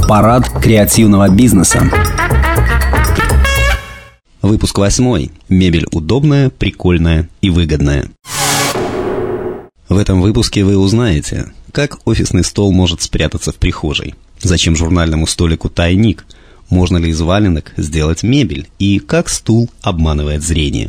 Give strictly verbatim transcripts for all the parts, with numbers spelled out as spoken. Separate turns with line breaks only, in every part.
Парад креативного бизнеса. Выпуск восьмой. Мебель удобная, прикольная и выгодная. В этом выпуске вы узнаете, как офисный стол может спрятаться в прихожей, зачем журнальному столику тайник, можно ли из валенок сделать мебель и как стул обманывает зрение.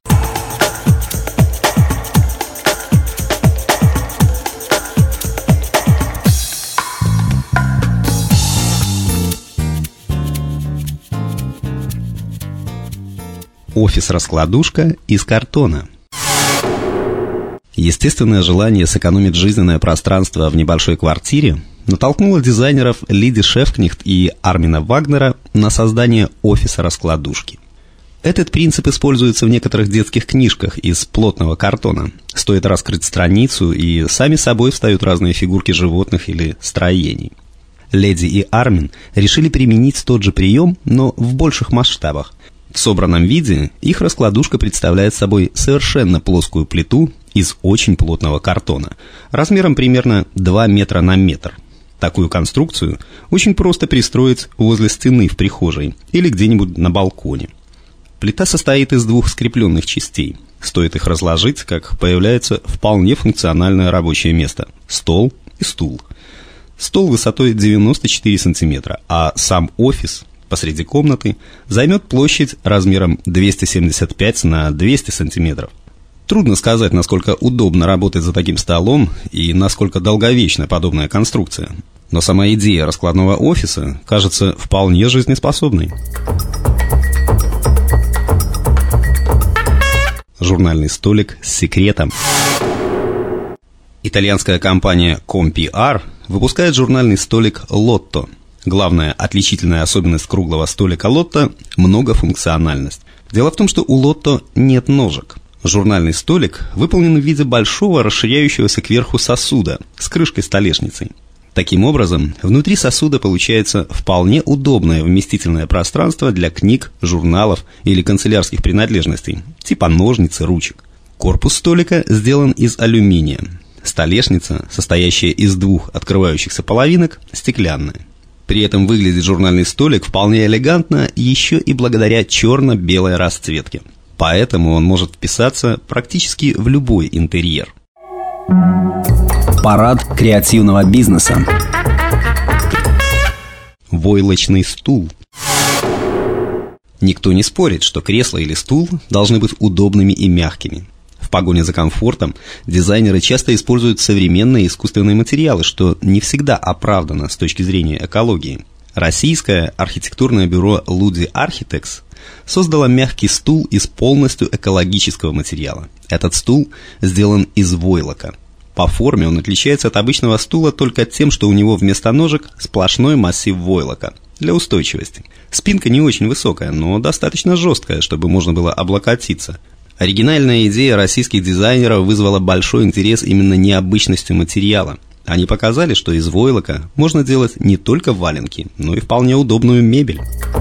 Офис-раскладушка из картона. Естественное желание сэкономить жизненное пространство в небольшой квартире натолкнуло дизайнеров Лиди Шефкнехт и Армина Вагнера на создание офиса-раскладушки. Этот принцип используется в некоторых детских книжках из плотного картона. Стоит раскрыть страницу, и сами собой встают разные фигурки животных или строений. Леди и Армин решили применить тот же прием, но в больших масштабах. В собранном виде их раскладушка представляет собой совершенно плоскую плиту из очень плотного картона, размером примерно два метра на метр. Такую конструкцию очень просто пристроить возле стены в прихожей или где-нибудь на балконе. Плита состоит из двух скрепленных частей. Стоит их разложить, как появляется вполне функциональное рабочее место – стол и стул. Стол высотой девяносто четыре сантиметра, а сам офис – посреди комнаты займет площадь размером двести семьдесят пять на двести сантиметров. Трудно сказать, насколько удобно работать за таким столом и насколько долговечна подобная конструкция. Но сама идея раскладного офиса кажется вполне жизнеспособной. Журнальный столик с секретом. Итальянская компания Компиар выпускает журнальный столик Лотто. Главная отличительная особенность круглого столика Лотто – многофункциональность. Дело в том, что у Лотто нет ножек. Журнальный столик выполнен в виде большого расширяющегося кверху сосуда с крышкой-столешницей. Таким образом, внутри сосуда получается вполне удобное вместительное пространство для книг, журналов или канцелярских принадлежностей, типа ножниц и ручек. Корпус столика сделан из алюминия. Столешница, состоящая из двух открывающихся половинок, стеклянная. При этом выглядит журнальный столик вполне элегантно еще и благодаря черно-белой расцветке. Поэтому он может вписаться практически в любой интерьер. Парад креативного бизнеса. Войлочный стул. Никто не спорит, что кресло или стул должны быть удобными и мягкими. В погоне за комфортом дизайнеры часто используют современные искусственные материалы, что не всегда оправдано с точки зрения экологии. Российское архитектурное бюро Ludi Architects создало мягкий стул из полностью экологического материала. Этот стул сделан из войлока. По форме он отличается от обычного стула только тем, что у него вместо ножек сплошной массив войлока для устойчивости. Спинка не очень высокая, но достаточно жесткая, чтобы можно было облокотиться. Оригинальная идея российских дизайнеров вызвала большой интерес именно необычностью материала. Они показали, что из войлока можно делать не только валенки, но и вполне удобную мебель.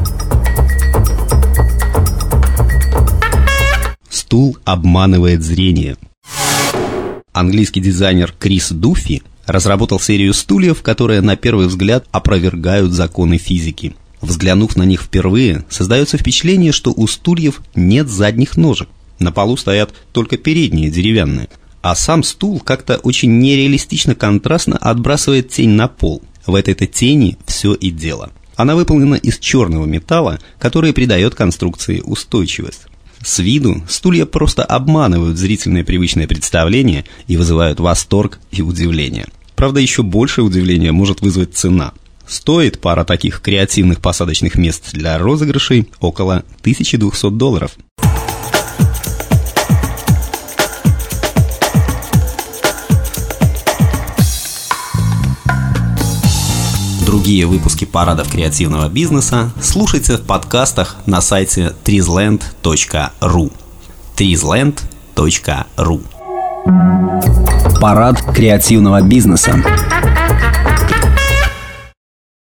Стул обманывает зрение. Английский дизайнер Крис Дуффи разработал серию стульев, которые на первый взгляд опровергают законы физики. Взглянув на них впервые, создается впечатление, что у стульев нет задних ножек. На полу стоят только передние, деревянные. А сам стул как-то очень нереалистично контрастно отбрасывает тень на пол. В этой-то тени все и дело. Она выполнена из черного металла, который придает конструкции устойчивость. С виду стулья просто обманывают зрительное привычное представление и вызывают восторг и удивление. Правда, еще большее удивление может вызвать цена. Стоит пара таких креативных посадочных мест для розыгрышей около тысяча двести долларов. Другие выпуски парадов креативного бизнеса слушайте в подкастах на сайте тризленд точка ру. тризленд точка ру. Парад креативного бизнеса.